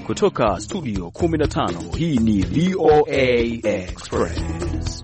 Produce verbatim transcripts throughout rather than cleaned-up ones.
kutoka studio kumi na tano, hii ni V O A Express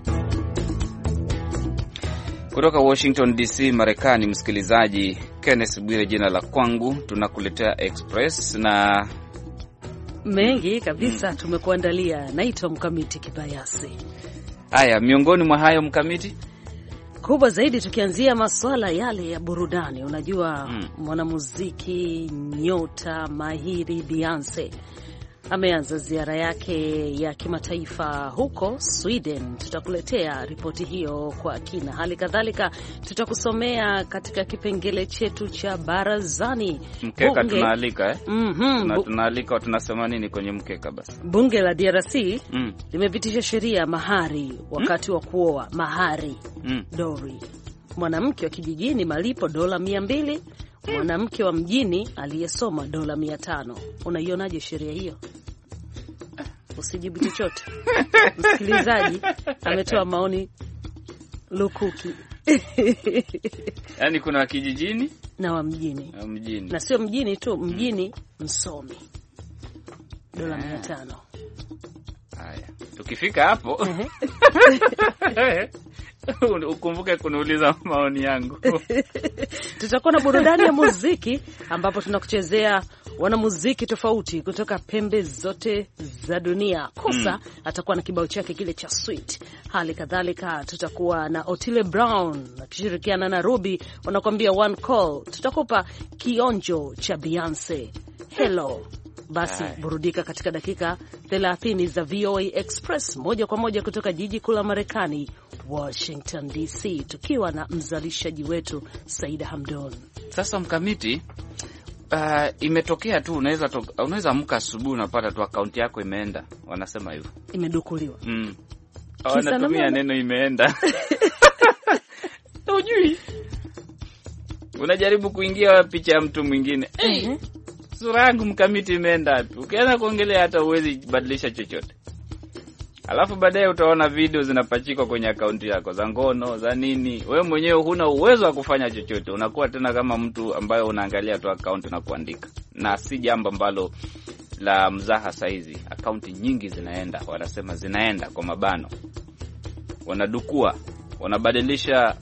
kutoka Washington D C Marekani. Msikilizaji, Kenneth Bwire jina la kwangu, tunakuletea Express na mengi kabisa tumekuandalia. Naitwa Mkamiti Kibayasi. Haya, miongoni mwa hayo Mkamiti, kubwa zaidi tukianzia masuala yale ya burudani. Unajua mm. mwanamuziki nyota mahiri Beyonce ameanza ziara yake ya kimataifa huko Sweden. Tutakuletea ripoti hiyo kwa kina. Hali kadhalika tutakusomea katika kipengele chetu cha barazani. Mkeka bunge, tunaalika eh? Mhm. Tuna, tunaalika tunasema nini kwenye mkeka basi? Bunge la D R C mm. limepitisha sheria mahari wakati mm? wa kuoa. Mahari mm. dowry. Mwanamke wa kijijini malipo dola mia mbili, mwanamke wa mjini aliyesoma dola mia tano. Unaionaje sheria hiyo? Usijibu chochote. Msikilizaji ametoa maoni lukuki. Yaani kuna wa kijijini na wa mjini. Na mjini. Na sio mjini tu, mjini msomi. Dola mia tano. Haya. Tukifika hapo ukumbuke kuniuliza maoni yangu. Tutakuwa na burudani ya muziki ambapo tunakuchezea wanamuziki tofauti kutoka pembe zote za dunia. Kosa mm. atakuwa na kibao chake kile cha Sweet. Hali kadhalika tutakuwa na Otile Brown akishirikiana na Ruby wanakuambia One Call. Tutakupa kionjo cha Beyonce, Hello. Basi burudika katika dakika thelathini za V O A Express moja kwa moja kutoka jiji kuu la Marekani, Washington D C, tukiwa na mzalishaji wetu Saida Hamdon. Sasa Mkamiti, uh, imetokea tu unaweza unaweza amka asubuhi unapata tu akaunti yako imeenda. Wanasema hivyo. Imedukuliwa. Mm. Wanatumia neno imeenda. Hujui. Unajaribu kuingia picha ya mtu mwingine. Eh. Uh-huh. Sura yangu Mkamiti imeenda tu. Ukianza kuongelea hata uwezi badilisha chochote. Alafu baadaye utaona video zinapachikwa kwenye akaunti yako za ngono, za nini. Wewe mwenyewe huna uwezo wa kufanya chochote. Unakuwa tena kama mtu ambaye unaangalia tu akaunti na kuandika. Na si jambo ambalo la mzaha saizi. Akaunti nyingi zinaenda, wanasema zinaenda kwa mabano. Wanadukua, wanabadilisha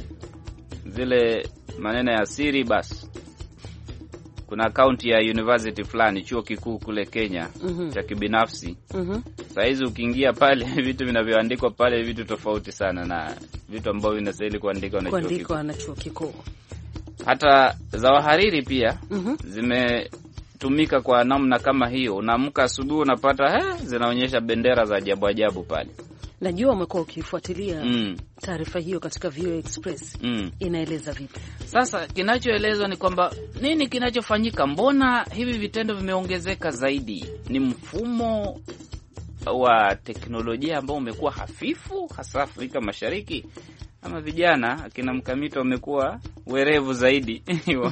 zile maneno ya siri basi. Kuna akaunti ya university fulani, chuo kikuu kule Kenya, mm-hmm. cha kibinafsi. Mm-hmm. Saizi ukiingia pale vitu vinavyoandikwa pale vitu tofauti sana na vitu ambavyo vinastahili kuandikwa na chuo kikuu. Kuandikwa na chuo kikuu. Hata za wahariri pia mm-hmm. zimetumika kwa namna kama hiyo. Unaamka asubuhi unapata eh zinaonyesha bendera za ajabu ajabu pale. Najua umekuwa ukifuatilia mm. taarifa hiyo katika V O A Express. Mm. Inaeleza vipi? Sasa kinachoelezwa ni kwamba nini kinachofanyika, mbona hivi vitendo vimeongezeka zaidi? Ni mfumo wa teknolojia ambao umekuwa hafifu hasa Afrika Mashariki, ama vijana akina Mkamito wamekuwa werevu zaidi.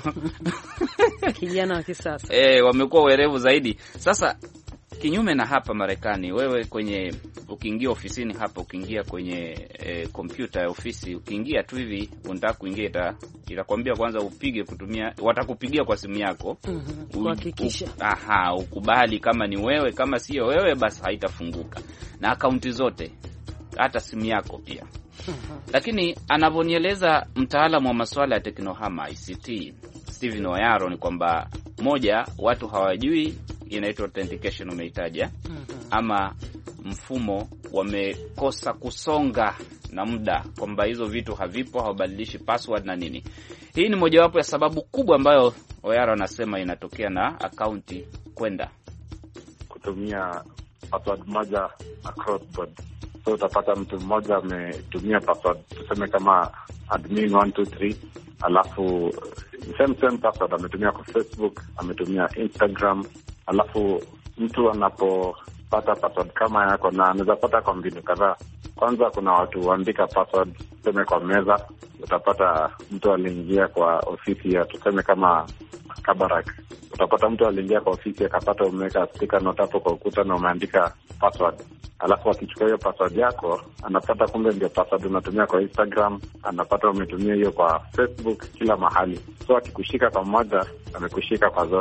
Kijana wa kisasa. Eh, wamekuwa werevu zaidi. Sasa kinyume na hapa Marekani, wewe kwenye ukiingia ofisini hapa, ukiingia kwenye kompyuta e, ya ofisi, ukiingia tu hivi unataka kuingia ita itakwambia kwanza upige kutumia, watakupigia kwa simu yako. Mhm. Kuhakikisha. Aha, ukubali kama ni wewe, kama sio wewe basi haitafunguka. Na akaunti zote, hata simu yako pia. Mhm. Lakini anavonieleza mtaalamu wa masuala ya teknohama I C T Steven Oyaro ni kwamba moja, watu hawajui inaitwa authentication umeitaja. Mm-hmm. Ama mfumo wamekosa kusonga na muda kwamba hizo vitu havipo, hawabadilishi password na nini. Hii ni mojawapo ya sababu kubwa ambayo Oyaro anasema inatokea na akaunti kwenda kutumia password moja across board. So utapata mtu mmoja ametumia password tuseme kama admin one two three, alafu same same password ametumia kwa Facebook, ametumia Instagram. Alafu mtu anapopata password kama yako, na anaweza pata kwa mbinu kadhaa. Kwanza kuna watu huandika password tuseme kwa meza. Utapata mtu aliingia kwa ofisi ya tuseme kama Kabarak. Utapata mtu aliingia kwa ofisi akapata umeweka sticker note hapo kwa ukuta na umeandika password. Alafu akichukua hiyo password yako, anapata kumbe ndio password unatumia kwa Instagram, anapata umetumia hiyo kwa Facebook, kila mahali. So akikushika kwa moja, amekushika kwa zote.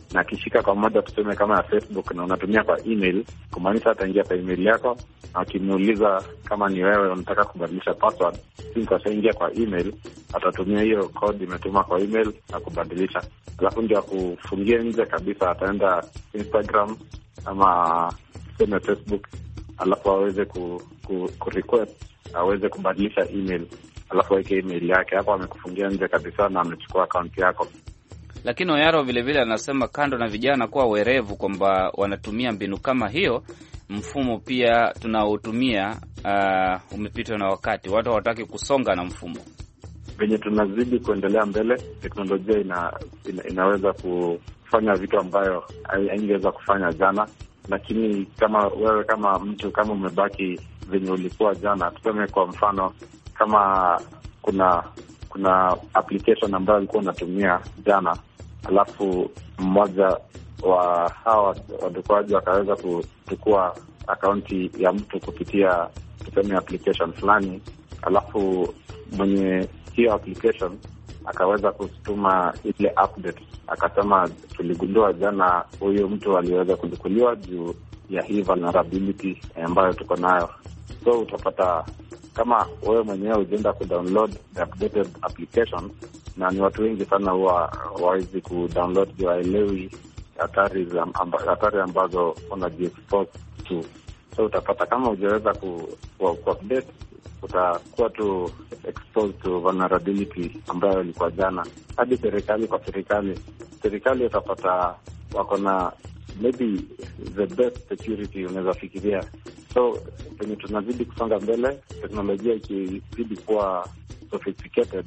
na akishika kwa moja, tuseme kama ya Facebook, na unatumia kwa email, kumaanisha ataingia kwa email yako, na akimuuliza kama ni wewe unataka kubadilisha password, since ashaingia kwa email, atatumia hiyo code imetuma kwa email na kubadilisha. Alafu ndio kufungia nje kabisa, ataenda Instagram ama tuseme Facebook, alafu aweze ku, ku, ku request aweze kubadilisha email, alafu aweke email yake. Hapo amekufungia nje kabisa na amechukua account yako. Lakini Oyaro vile vile anasema kando na vijana kuwa werevu kwamba wanatumia mbinu kama hiyo, mfumo pia tunaotumia uh, umepitwa na wakati. Watu hawataki kusonga na mfumo. Venye tunazidi kuendelea mbele, teknolojia ina, ina, inaweza kufanya vitu ambayo haingeweza kufanya jana. Lakini kama wewe kama mtu kama umebaki venye ulikuwa jana, tuseme kwa mfano kama kuna kuna application ambayo ulikuwa unatumia jana, alafu mmoja wa hawa wadukuaji wakaweza kuchukua akaunti ya mtu kupitia tuseme application fulani, alafu mwenye hiyo application akaweza kutuma ile update, akasema tuligundua jana huyo mtu aliweza kudukuliwa juu ya hii vulnerability ambayo tuko nayo. So utapata kama wewe mwenyewe ujienda kudownload the updated application, na ni watu wengi sana huwa hawawezi kudownload juu haelewi hatari amba, hatari ambazo wanajiexpose to. So utapata kama hujaweza ku, ku, ku update, utakuwa tu exposed to vulnerability ambayo ilikuwa jana. Hadi serikali kwa serikali, serikali utapata wako na maybe the best security unaweza fikiria. So penye tunazidi kusonga mbele, teknolojia ikizidi kuwa sophisticated,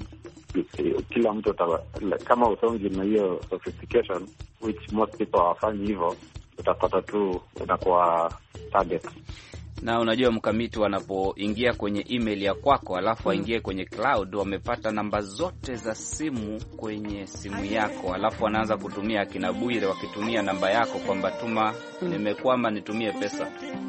kila mtu utawa, kama usongi na hiyo sophistication, which most people hawafanyi hivyo, utapata tu unakuwa target. Na unajua Mkamiti, wanapoingia kwenye email ya kwako alafu waingie mm. kwenye cloud, wamepata namba zote za simu kwenye simu yako, alafu wanaanza kutumia akina Bwire wakitumia namba yako kwamba tuma mm. nimekwama nitumie pesa,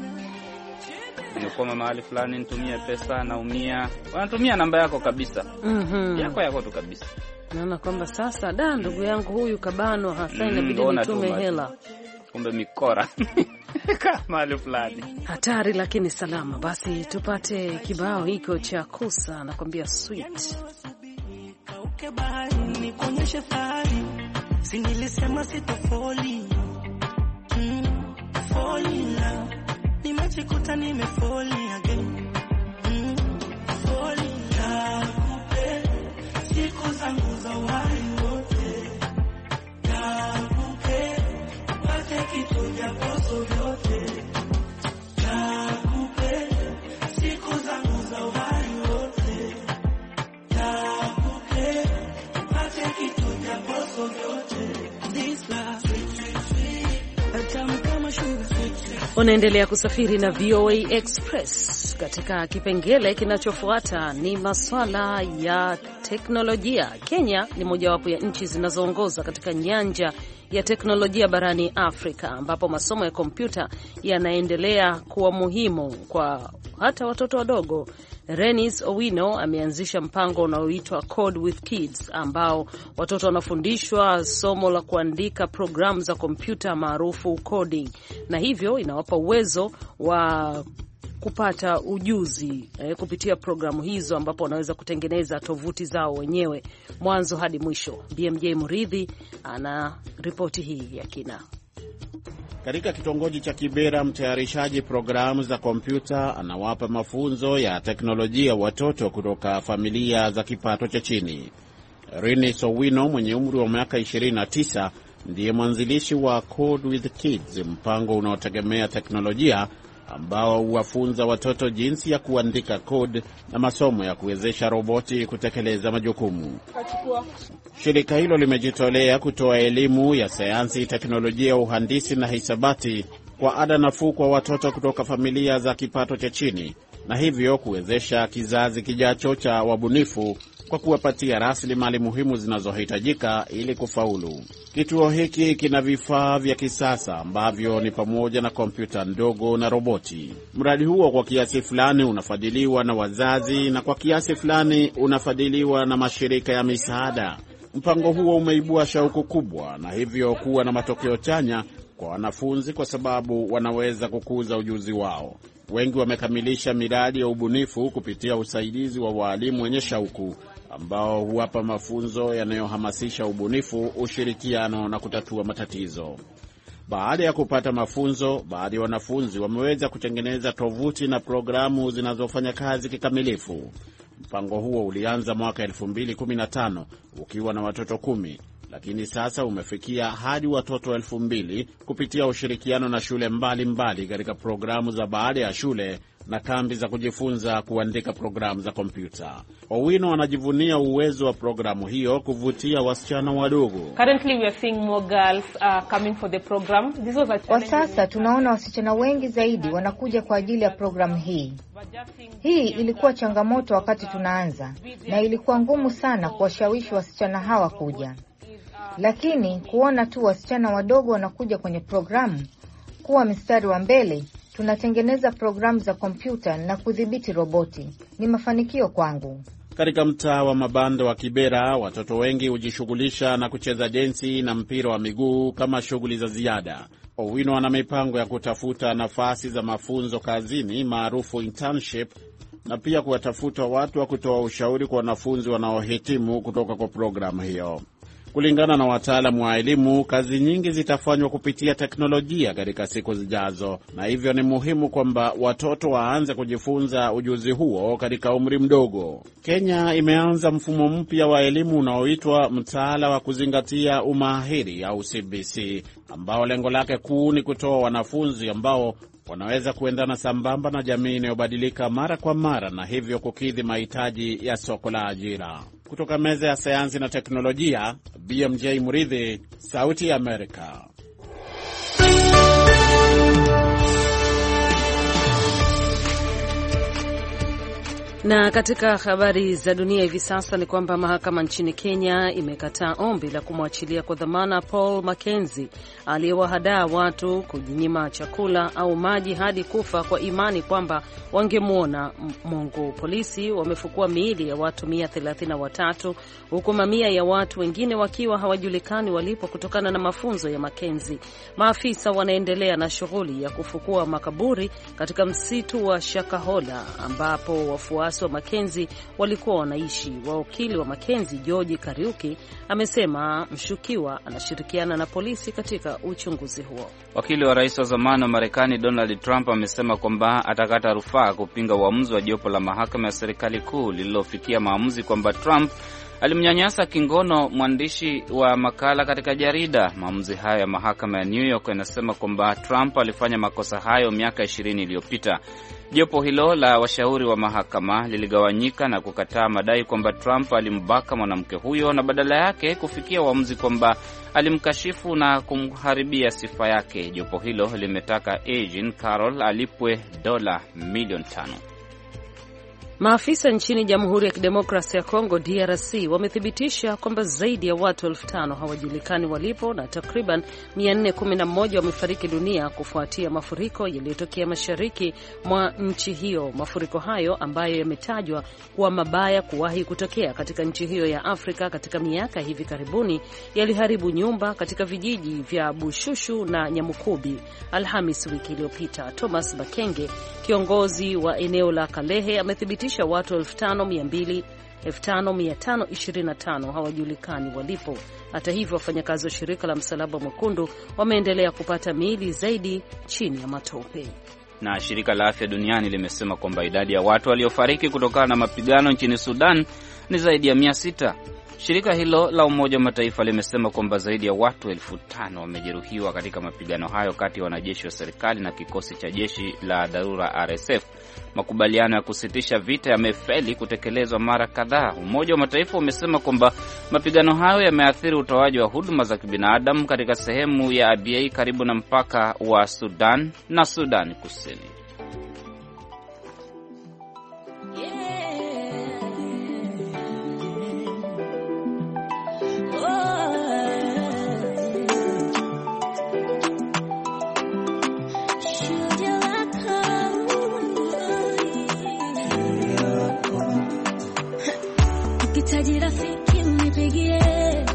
nimekwama mahali fulani nitumie pesa, naumia. Wanatumia namba yako kabisa. mm-hmm. yako yako tu kabisa. Naona kwamba sasa da ndugu yangu huyu kabano hasa inabidi mm, nitume hela, kumbe mikora mahali fulani. Hatari lakini salama. Basi tupate kibao hiko cha Kusa, anakuambia sweet. Kauke bahari nikuonyeshe fahari, si nilisema sitofoli. Mm, falling love, nimejikuta nimefoli again. Mm, falling love, kupe siku zangu za wai wote. Kupe pate kitu ya poso vyote. Kupe siku zangu za wai wote. Kupe pate kitu ya poso vyote. This love sweet sweet sweet, atamu kama sugar. Unaendelea kusafiri na V O A Express. Katika kipengele kinachofuata ni masuala ya teknolojia. Kenya ni mojawapo ya nchi zinazoongoza katika nyanja ya teknolojia barani Afrika, ambapo masomo ya kompyuta yanaendelea kuwa muhimu kwa hata watoto wadogo. Renis Owino ameanzisha mpango unaoitwa Code with Kids, ambao watoto wanafundishwa somo la kuandika programu za kompyuta maarufu coding, na hivyo inawapa uwezo wa kupata ujuzi eh, kupitia programu hizo, ambapo wanaweza kutengeneza tovuti zao wenyewe mwanzo hadi mwisho. B M J Muridhi ana ripoti hii ya kina. Katika kitongoji cha Kibera, mtayarishaji programu za kompyuta anawapa mafunzo ya teknolojia watoto kutoka familia za kipato cha chini. Renis Owino mwenye umri wa miaka ishirini na tisa ndiye mwanzilishi wa Code with Kids, mpango unaotegemea teknolojia ambao huwafunza watoto jinsi ya kuandika code na masomo ya kuwezesha roboti kutekeleza majukumu. Shirika hilo limejitolea kutoa elimu ya sayansi, teknolojia, uhandisi na hisabati kwa ada nafuu kwa watoto kutoka familia za kipato cha chini, na hivyo kuwezesha kizazi kijacho cha wabunifu kwa kuwapatia rasilimali muhimu zinazohitajika ili kufaulu. Kituo hiki kina vifaa vya kisasa ambavyo ni pamoja na kompyuta ndogo na roboti. Mradi huo kwa kiasi fulani unafadhiliwa na wazazi na kwa kiasi fulani unafadhiliwa na mashirika ya misaada. Mpango huo umeibua shauku kubwa na hivyo kuwa na matokeo chanya kwa wanafunzi kwa sababu wanaweza kukuza ujuzi wao. Wengi wamekamilisha miradi ya ubunifu kupitia usaidizi wa walimu wenye shauku ambao huwapa mafunzo yanayohamasisha ubunifu, ushirikiano na kutatua matatizo. Baada ya kupata mafunzo, baadhi ya wanafunzi wameweza kutengeneza tovuti na programu zinazofanya kazi kikamilifu. Mpango huo ulianza mwaka elfu mbili kumi na tano ukiwa na watoto kumi, lakini sasa umefikia hadi watoto elfu mbili kupitia ushirikiano na shule mbalimbali katika programu za baada ya shule na kambi za kujifunza kuandika programu za kompyuta. Owino anajivunia uwezo wa programu hiyo kuvutia wasichana wadogo. Currently we are seeing more girls uh, coming for the program. This was a Kwa sasa tunaona wasichana wengi zaidi wanakuja kwa ajili ya programu hii. Hii ilikuwa changamoto wakati tunaanza na ilikuwa ngumu sana kuwashawishi wasichana hawa kuja. Lakini kuona tu wasichana wadogo wanakuja kwenye programu, kuwa mstari wa mbele, tunatengeneza programu za kompyuta na kudhibiti roboti, ni mafanikio kwangu. Katika mtaa wa mabanda wa Kibera, watoto wengi hujishughulisha na kucheza densi na mpira wa miguu kama shughuli za ziada. Owino ana mipango ya kutafuta nafasi za mafunzo kazini maarufu internship, na pia kuwatafuta watu wa kutoa ushauri kwa wanafunzi wanaohitimu kutoka kwa programu hiyo. Kulingana na wataalamu wa elimu, kazi nyingi zitafanywa kupitia teknolojia katika siku zijazo, na hivyo ni muhimu kwamba watoto waanze kujifunza ujuzi huo katika umri mdogo. Kenya imeanza mfumo mpya wa elimu unaoitwa mtaala wa kuzingatia umahiri au C B C, ambao lengo lake kuu ni kutoa wanafunzi ambao wanaweza kuendana sambamba na jamii inayobadilika mara kwa mara na hivyo kukidhi mahitaji ya soko la ajira. Kutoka meza ya sayansi na teknolojia, B M J Muridhi, Sauti ya Amerika. Na katika habari za dunia hivi sasa ni kwamba mahakama nchini Kenya imekataa ombi la kumwachilia kwa dhamana Paul Mackenzie aliyewahadaa watu kujinyima chakula au maji hadi kufa kwa imani kwamba wangemwona Mungu. Polisi wamefukua miili ya watu mia thelathini na watatu huku mamia ya watu wengine wakiwa hawajulikani walipo kutokana na mafunzo ya Mackenzie. Maafisa wanaendelea na shughuli ya kufukua makaburi katika msitu wa Shakahola ambapo wafuasi wa Mackenzie walikuwa wanaishi. Wakili wa Mackenzie George Kariuki amesema mshukiwa anashirikiana na polisi katika uchunguzi huo. Wakili wa rais wa zamani wa Marekani Donald Trump amesema kwamba atakata rufaa kupinga uamuzi wa jopo la mahakama ya serikali kuu lililofikia maamuzi kwamba Trump alimnyanyasa kingono mwandishi wa makala katika jarida. Maamuzi hayo ya mahakama ya New York yanasema kwamba Trump alifanya makosa hayo miaka ishirini iliyopita. Jopo hilo la washauri wa mahakama liligawanyika na kukataa madai kwamba Trump alimbaka mwanamke huyo na badala yake kufikia uamuzi kwamba alimkashifu na kumharibia sifa yake. Jopo hilo limetaka Eugene Carroll alipwe dola milioni tano. Maafisa nchini Jamhuri ya Kidemokrasia ya Kongo D R C wamethibitisha kwamba zaidi ya watu elfu tano hawajulikani walipo na takriban mia nne kumi na moja wamefariki dunia kufuatia mafuriko yaliyotokea mashariki mwa nchi hiyo. Mafuriko hayo ambayo yametajwa kuwa mabaya kuwahi kutokea katika nchi hiyo ya Afrika katika miaka hivi karibuni yaliharibu nyumba katika vijiji vya Bushushu na Nyamukubi Alhamis wiki iliyopita. Thomas Bakenge, kiongozi wa eneo la Kalehe, amethibitisha watu elfu tano mia tano ishirini na tano hawajulikani walipo. Hata hivyo, wafanyakazi wa shirika la Msalaba Mwekundu wameendelea kupata miili zaidi chini ya matope. Na shirika la afya duniani limesema kwamba idadi ya watu waliofariki kutokana na mapigano nchini Sudan ni zaidi ya mia sita. Shirika hilo la Umoja wa Mataifa limesema kwamba zaidi ya watu elfu tano wamejeruhiwa katika mapigano hayo kati ya wanajeshi wa serikali na kikosi cha jeshi la dharura R S F. Makubaliano ya kusitisha vita yamefeli kutekelezwa mara kadhaa. Umoja wa Mataifa umesema kwamba mapigano hayo yameathiri utoaji wa huduma za kibinadamu katika sehemu ya Abyei karibu na mpaka wa Sudan na Sudan Kusini. Rafiki unipigie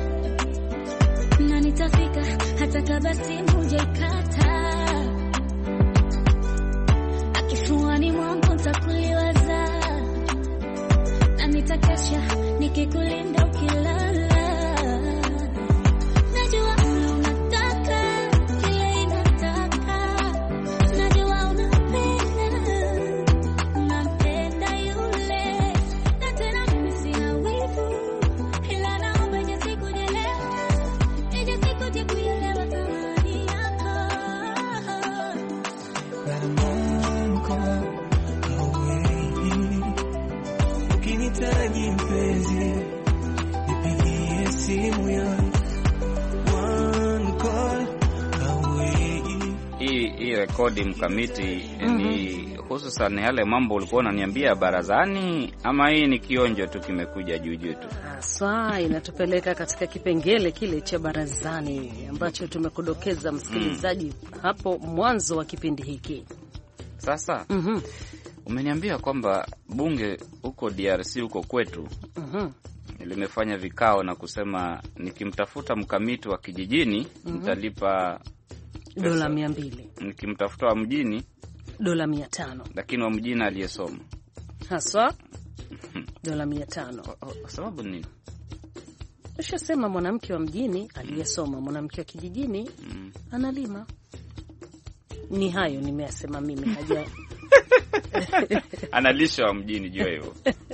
baba simu jaikata, akifuani mwangu nitakuliwaza, na nitakesha nikikulinda ukilala. Najua unataka kile inataka, najua unapenda, unapenda yule, na tena mimi sina wivu, ila naomba ije siku nielewe, ije siku je kuelewa thamani yako. Ukinitaji mpenzi, nipigie simu yangu, one call away. Hii hii rekodi mkamiti mm-hmm. ni hususan yale mambo ulikuwa unaniambia barazani, ama hii ni kionjo tu kimekuja juu juu tu? Sawa, inatupeleka katika kipengele kile cha barazani ambacho tumekudokeza msikilizaji mm. hapo mwanzo wa kipindi hiki. Sasa mm-hmm. umeniambia kwamba bunge huko D R C huko kwetu mm-hmm. limefanya vikao na kusema nikimtafuta mkamiti wa kijijini mm-hmm. nitalipa dola mia mbili, nikimtafuta wa mjini dola mia tano, lakini wa mjini aliyesoma haswa dola mia tano. Kwa sababu nini? Ushasema mwanamke wa mjini aliyesoma, mwanamke wa kijijini mm. analima. Ni hayo nimeyasema mimi, haja analisha wa mjini, jua hivyo.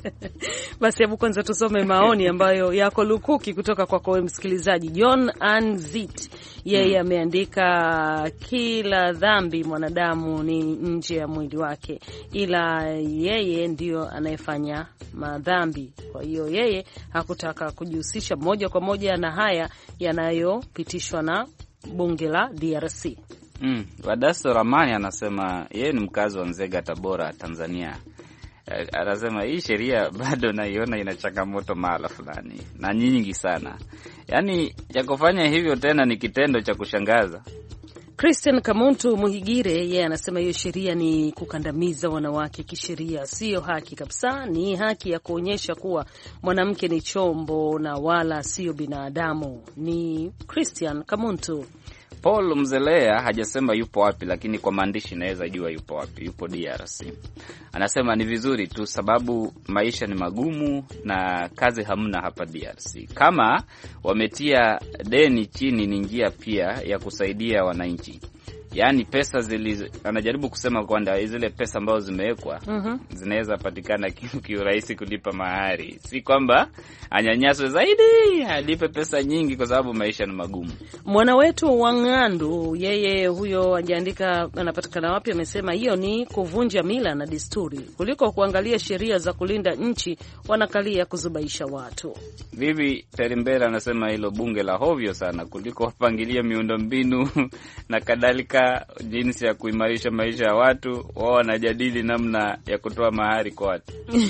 Basi hebu kwanza tusome maoni ambayo yako lukuki kutoka kwako wewe msikilizaji. John Anzit yeye ameandika, kila dhambi mwanadamu ni nje ya mwili wake, ila yeye ndio anayefanya madhambi. Kwa hiyo yeye hakutaka kujihusisha moja kwa moja na haya yanayopitishwa na bunge la D R C. Mm, Wadaso Ramani anasema yeye ni mkazi wa Nzega, Tabora, Tanzania. Anasema hii sheria bado naiona ina changamoto mahala fulani na nyingi sana. Yaani cha kufanya hivyo tena ni kitendo cha kushangaza. Christian Kamuntu Muhigire yeye anasema hiyo sheria ni kukandamiza wanawake kisheria, sio haki kabisa. Ni haki ya kuonyesha kuwa mwanamke ni chombo na wala sio binadamu. Ni Christian Kamuntu. Paul Mzelea hajasema yupo wapi, lakini kwa maandishi naweza jua yupo wapi. Yupo D R C. Anasema ni vizuri tu sababu maisha ni magumu na kazi hamna hapa D R C. Kama wametia deni chini, ni njia pia ya kusaidia wananchi. Yaani pesa zili, anajaribu kusema kwamba zile pesa ambazo zimewekwa mm-hmm. zinaweza patikana kiurahisi kulipa mahari. Si kwamba anyanyaswe zaidi, alipe pesa nyingi kwa sababu maisha ni magumu. Mwana wetu Wangandu yeye huyo ajiandika anapatikana wapi, amesema hiyo ni kuvunja mila na desturi. Kuliko kuangalia sheria za kulinda nchi, wanakalia kuzubaisha watu. Bibi Terimbera anasema hilo bunge la hovyo sana, kuliko wapangilia miundombinu na kadhalika jinsi ya kuimarisha maisha ya watu, wao wanajadili namna ya kutoa mahari kwa watu.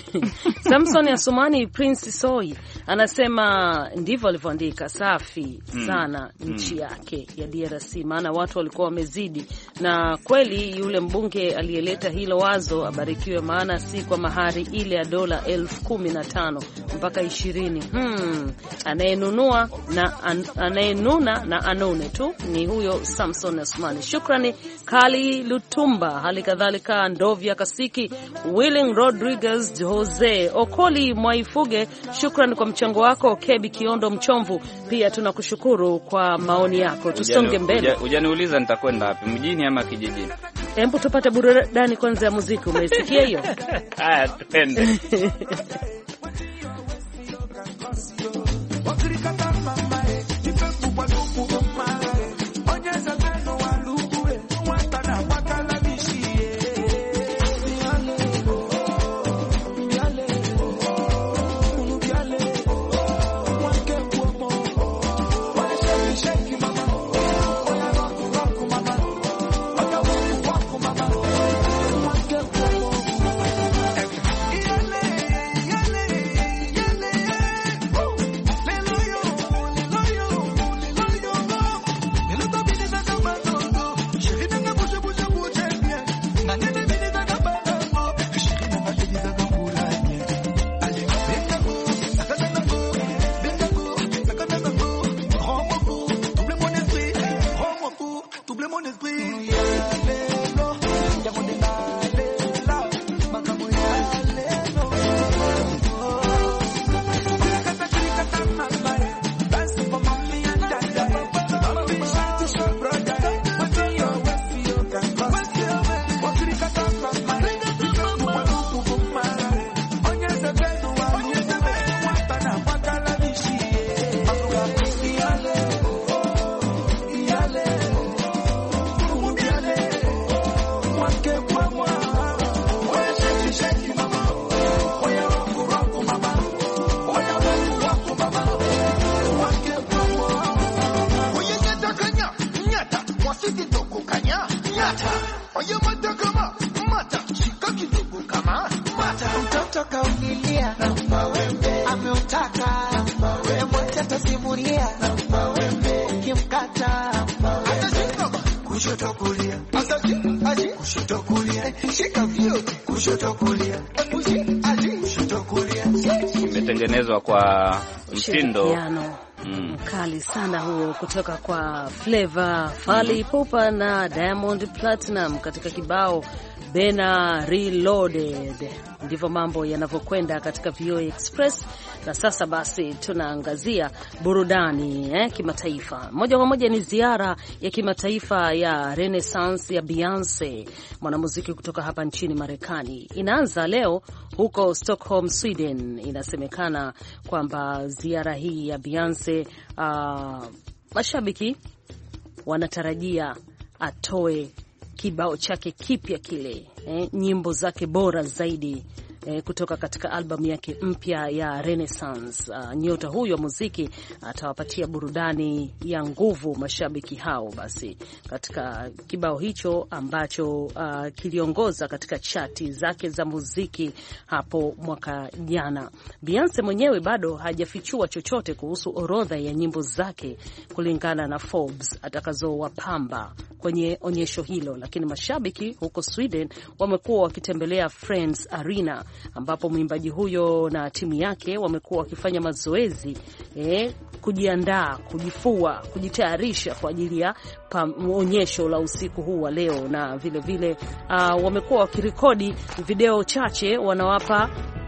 Samson Asumani Prince Soy anasema ndivyo alivyoandika, safi sana mm. nchi yake ya D R C, maana watu walikuwa wamezidi. Na kweli yule mbunge aliyeleta hilo wazo abarikiwe, maana si kwa mahari ile ya dola elfu kumi na tano mpaka ishirini. Hmm. Anayenunua na an, anayenuna na anone tu ni huyo Samson Asumani. Shukrani Kali Lutumba, hali kadhalika Ndovya Kasiki, Willing Rodriguez, Jose Okoli Mwaifuge, shukrani kwa mchango wako. Kebi Kiondo Mchomvu, pia tunakushukuru kwa maoni yako. Tusonge mbele. Hujaniuliza nitakwenda wapi, mjini ama kijijini? Hebu tupate burudani kwanza ya muziki, umesikia hiyo? Haya, twende. Yale, yale, Imetengenezwa kwa mtindo Mm. Kali sana huo kutoka kwa Flavor Fally Ipupa na Diamond Platinum katika kibao Bena Reloaded. Ndivyo mambo yanavyokwenda katika V O A Express. Na sasa basi tunaangazia burudani eh, kimataifa. Moja kwa moja ni ziara ya kimataifa ya Renaissance ya Beyonce, mwanamuziki kutoka hapa nchini Marekani. Inaanza leo huko Stockholm, Sweden. Inasemekana kwamba ziara hii ya Beyonce, uh, mashabiki wanatarajia atoe kibao chake kipya kile, eh, nyimbo zake bora zaidi eh, kutoka katika albamu yake mpya ya Renaissance. Uh, nyota huyo muziki atawapatia burudani ya nguvu mashabiki hao. Basi katika kibao hicho ambacho uh, kiliongoza katika chati zake za muziki hapo mwaka jana, Beyonce mwenyewe bado hajafichua chochote kuhusu orodha ya nyimbo zake kulingana na Forbes atakazowapamba kwenye onyesho hilo, lakini mashabiki huko Sweden wamekuwa wakitembelea Friends Arena ambapo mwimbaji huyo na timu yake wamekuwa wakifanya mazoezi eh, kujiandaa, kujifua, kujitayarisha kwa ajili ya onyesho la usiku huu wa leo. Na vile vile uh, wamekuwa wakirekodi video chache, wanawapa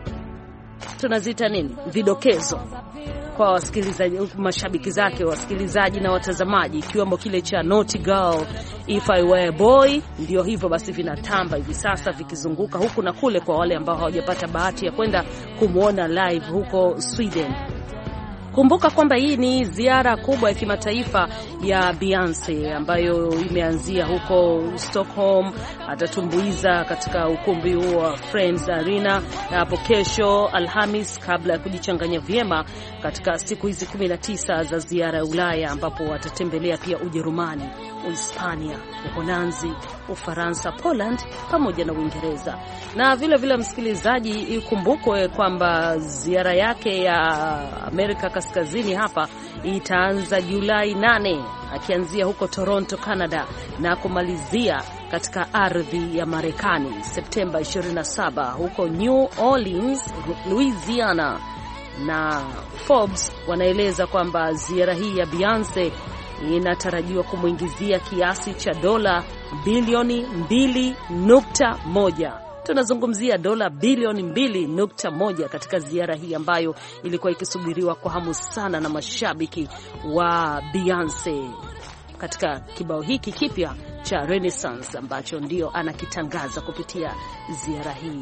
tunazita nini, vidokezo kwa wasikilizaji, mashabiki zake, wasikilizaji na watazamaji, ikiwemo kile cha Naughty Girl, If I Were a Boy. Ndio hivyo basi vinatamba hivi sasa vikizunguka huku na kule kwa wale ambao hawajapata bahati ya kwenda kumuona live huko Sweden. Kumbuka kwamba hii ni ziara kubwa ya kimataifa ya Beyonce ambayo imeanzia huko Stockholm. Atatumbuiza katika ukumbi huo wa Friends Arena hapo kesho Alhamis, kabla ya kujichanganya vyema katika siku hizi kumi na tisa za ziara ya Ulaya, ambapo watatembelea pia Ujerumani, Uhispania, Uholanzi, Ufaransa, Poland pamoja na Uingereza. Na vile vile msikilizaji, ikumbukwe kwamba ziara yake ya Amerika Kaskazini hapa itaanza Julai nane, akianzia huko Toronto, Canada, na kumalizia katika ardhi ya Marekani Septemba ishirini na saba huko New Orleans, Louisiana. Na Forbes wanaeleza kwamba ziara hii ya Beyonce inatarajiwa kumuingizia kiasi cha dola bilioni mbili nukta moja. Tunazungumzia dola bilioni mbili nukta moja katika ziara hii ambayo ilikuwa ikisubiriwa kwa hamu sana na mashabiki wa Beyonce katika kibao hiki kipya cha Renaissance ambacho ndio anakitangaza kupitia ziara hii.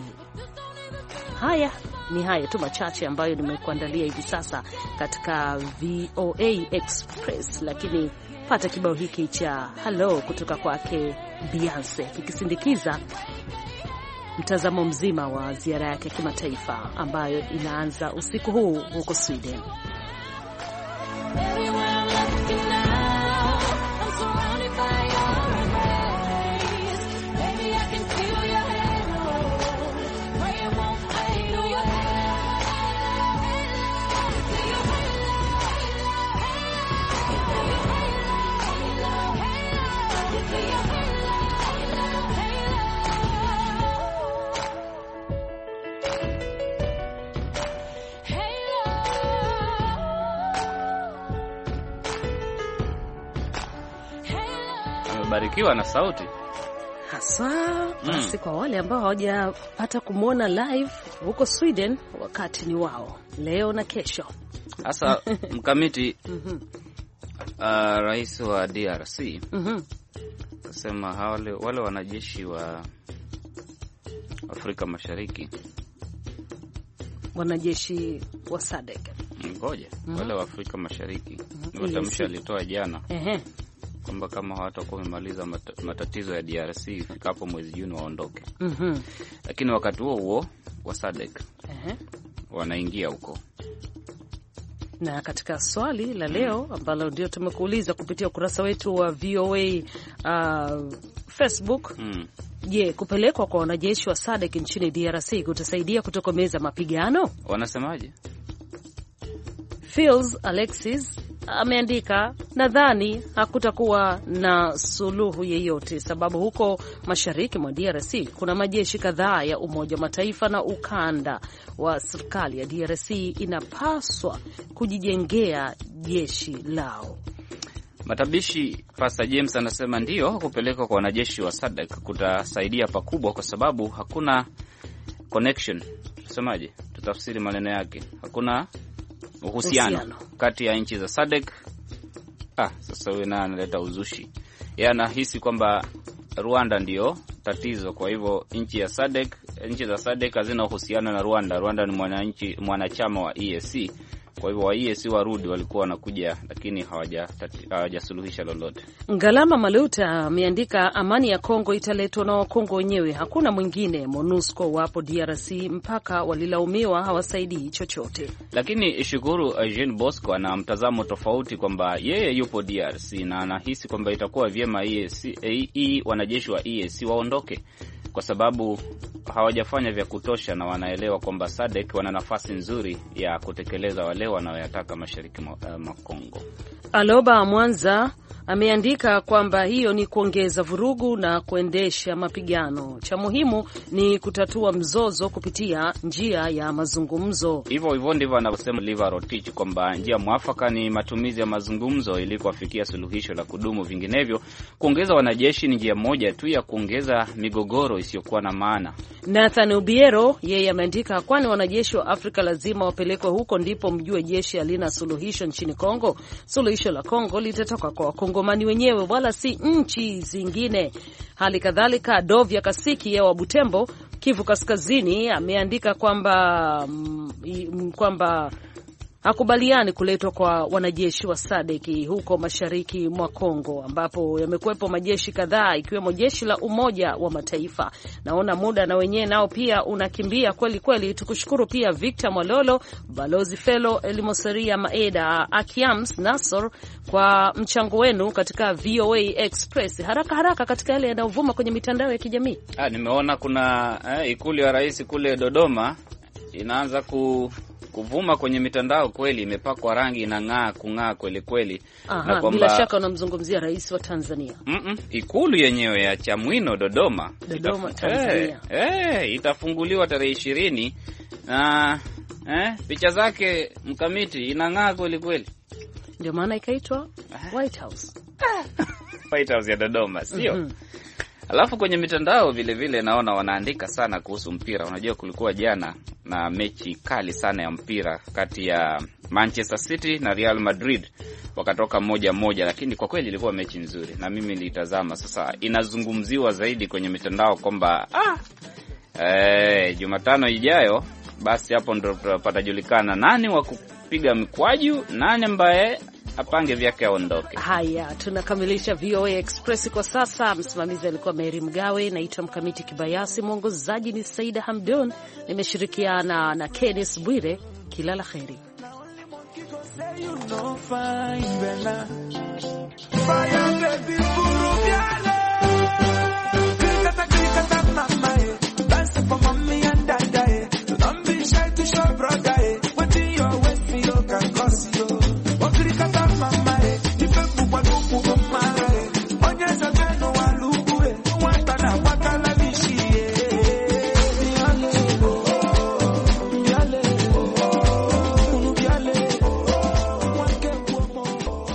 Haya ni haya tu machache ambayo nimekuandalia hivi sasa katika V O A Express, lakini pata kibao hiki cha Hello kutoka kwake Beyonce kikisindikiza mtazamo mzima wa ziara yake kimataifa ambayo inaanza usiku huu huko Sweden. Barikiwa na sauti haswa. Basi mm. kwa wale ambao hawajapata kumwona live huko Sweden, wakati ni wao leo na kesho. Sasa mkamiti mm-hmm. uh, rais wa D R C mm-hmm. kasema wale, wale wanajeshi wa Afrika Mashariki, wanajeshi wa S A D C ngoja mm-hmm. wale wa Afrika Mashariki mm-hmm. matamshi alitoa jana uh-huh. kwamba kama hawatakuwa wamemaliza mat, matatizo ya D R C ifikapo mwezi Juni waondoke. Mhm. Lakini wakati huo huo wa S A D C uh-huh. wanaingia huko. Na katika swali la leo ambalo ndio tumekuuliza kupitia ukurasa wetu wa V O A uh, Facebook, mm. je, kupelekwa kwa wanajeshi wa S A D C nchini D R C kutasaidia kutokomeza mapigano? Wanasemaje? Phils Alexis ameandika, nadhani hakutakuwa na suluhu yeyote, sababu huko mashariki mwa D R C kuna majeshi kadhaa ya Umoja wa Mataifa na ukanda wa serikali ya D R C inapaswa kujijengea jeshi lao. Matabishi Pastor James anasema ndio, kupelekwa kwa wanajeshi wa S A D C kutasaidia pakubwa, kwa sababu hakuna connection. Tusemaje? Tutafsiri maneno yake. Hakuna uhusiano Uhusiano. kati ya nchi za S A D C. Ah, sasa wewe na analeta uzushi. Yeye anahisi kwamba Rwanda ndio tatizo, kwa hivyo nchi ya S A D C, nchi za S A D C hazina uhusiano na Rwanda. Rwanda ni mwananchi mwanachama wa E A C. Kwa hivyo wa E A C warudi, walikuwa wanakuja lakini hawaja hawajasuluhisha lolote. Ngalama Maluta ameandika, amani ya Kongo italetwa na Wakongo wenyewe, hakuna mwingine. MONUSCO wapo D R C mpaka walilaumiwa hawasaidii chochote. Lakini Shukuru Jean Bosco ana mtazamo tofauti, kwamba yeye yupo D R C na anahisi kwamba itakuwa vyema E A C, e, wanajeshi wa E A C waondoke, kwa sababu hawajafanya vya kutosha na wanaelewa kwamba S A D C wana nafasi nzuri ya kutekeleza wale wanaoyataka mashariki mwa Kongo. Aloba Mwanza ameandika kwamba hiyo ni kuongeza vurugu na kuendesha mapigano. Cha muhimu ni kutatua mzozo kupitia njia ya mazungumzo. Hivyo hivyo ndivyo anavyosema Liva Rotich, kwamba njia mwafaka ni matumizi ya mazungumzo ili kufikia suluhisho la kudumu. Vinginevyo kuongeza wanajeshi ni njia moja tu ya kuongeza migogoro isiyokuwa na maana. Nathan Ubiero yeye ameandika, kwani wanajeshi wa Afrika lazima wapelekwe huko ndipo mjue jeshi halina suluhisho nchini Kongo. Suluhisho la Kongo litatoka kwa Wakongomani wenyewe wala si nchi zingine. Hali kadhalika Dovya Kasiki yeye wa Butembo, Kivu Kaskazini, ameandika kwamba kwamba hakubaliani kuletwa kwa wanajeshi wa S A D C huko mashariki mwa Kongo, ambapo yamekuwepo majeshi kadhaa ikiwemo jeshi la Umoja wa Mataifa. Naona muda na wenyewe nao pia unakimbia kweli kweli. Tukushukuru pia Victor Mwalolo, Balozi Felo Elimoseria Maeda, Akiams Nasor kwa mchango wenu katika V O A Express. Haraka haraka katika yale yanayovuma kwenye mitandao ya kijamii. Ah, nimeona kuna eh, ikulu ya rais kule Dodoma inaanza ku kuvuma kwenye mitandao kweli, imepakwa rangi, inang'aa kung'aa kweli kweli. Aha, na kwamba bila shaka unamzungumzia rais wa Tanzania. Mm -mm, ikulu yenyewe ya Chamwino Dodoma, Dodoma Itaf Tanzania. Eh, eh, itafunguliwa tarehe ishirini na eh, picha zake mkamiti inang'aa kweli kweli. Ndio maana ikaitwa White House. White House ya Dodoma, sio? Mm -hmm. Alafu kwenye mitandao vile vile naona wanaandika sana kuhusu mpira. Unajua kulikuwa jana na mechi kali sana ya mpira kati ya Manchester City na Real Madrid, wakatoka moja moja, lakini kwa kweli ilikuwa mechi nzuri na mimi nilitazama. Sasa inazungumziwa zaidi kwenye mitandao kwamba ah eh Jumatano ijayo basi hapo ndo patajulikana nani wa kupiga mkwaju, nani ambaye apange vyake aondoke. Haya, tunakamilisha V O A Express kwa sasa. Msimamizi alikuwa Mary Mgawe, naitwa Mkamiti Kibayasi, mwongozaji ni Saida Hamdun, nimeshirikiana na Kenneth Bwire. Kila la kheri.